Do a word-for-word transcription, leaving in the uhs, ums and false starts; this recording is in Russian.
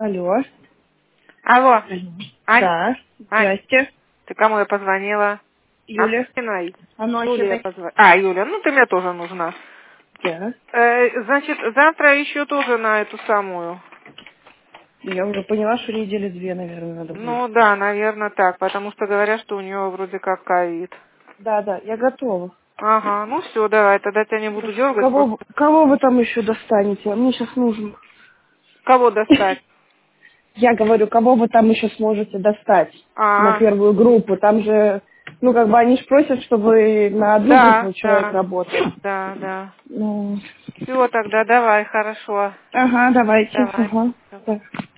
Алло. Алло. Алло. Ань, Да. Ань, Здрасте. ты кому я позвонила? Юля. Ахиной. Юлия Анохиной. позвонила. А, Юля, ну ты мне тоже нужна. Да. Э, значит, завтра еще тоже на эту самую. Я уже поняла, что недели две, наверное, надо будет. Ну да, наверное так, потому что говорят, что у нее вроде как ковид. Да, да, я готова. Ага, ну все, давай, тогда тебя не буду Хорошо. дергать. Кого, Просто... вы- кого вы там еще достанете? А мне сейчас нужно. Кого достать? Я говорю, кого вы там еще сможете достать на А, первую группу? Там же, ну, как бы они же просят, чтобы на одну да, группу человек да, работал. да, да. Ну, Все, тогда давай, хорошо. ага, давайте. Давай. Ага. Да.